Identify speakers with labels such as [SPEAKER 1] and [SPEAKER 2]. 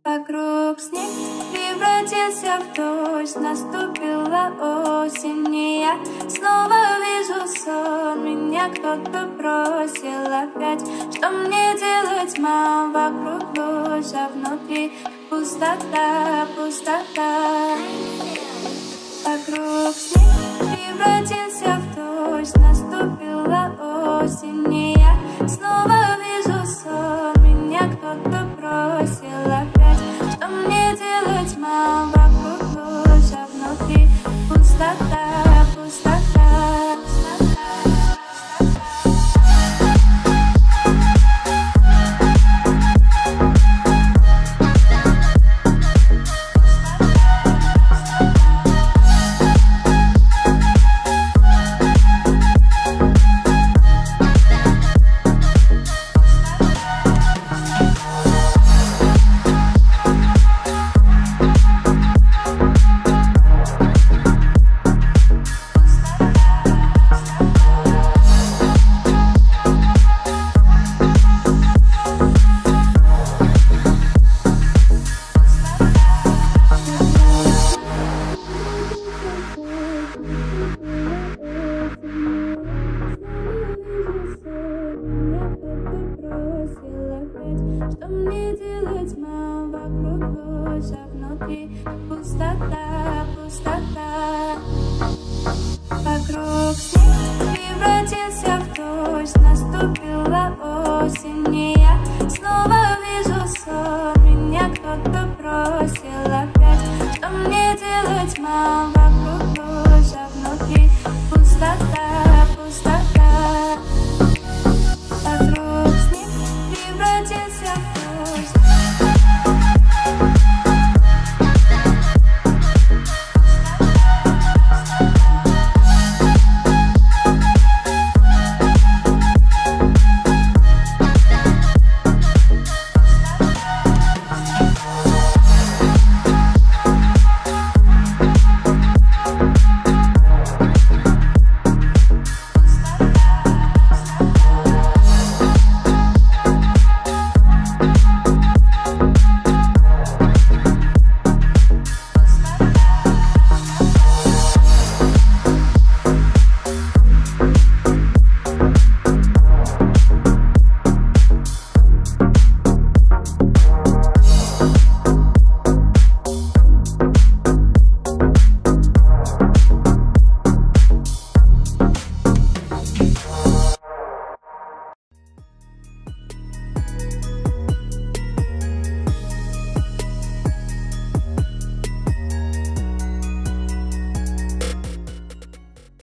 [SPEAKER 1] Вокруг снег превратился в дождь, наступила осень, и я снова вижу сон. Меня кто-то бросил опять. Что мне делать, мам? Вокруг дождь, а внутри пустота, пустота. Вокруг снег превратился в дождь, наступила осень, и я снова вижу сон. Меня кто-то бросил опять. Что мне делать, мам? Вокруг дождь, а внутри пустота, пустота. Что мне делать, мам? Вокруг дождь, а внутри пустота, пустота. Вокруг снег превратился в дождь, наступила осень, и я снова вижу сон. Меня кто-то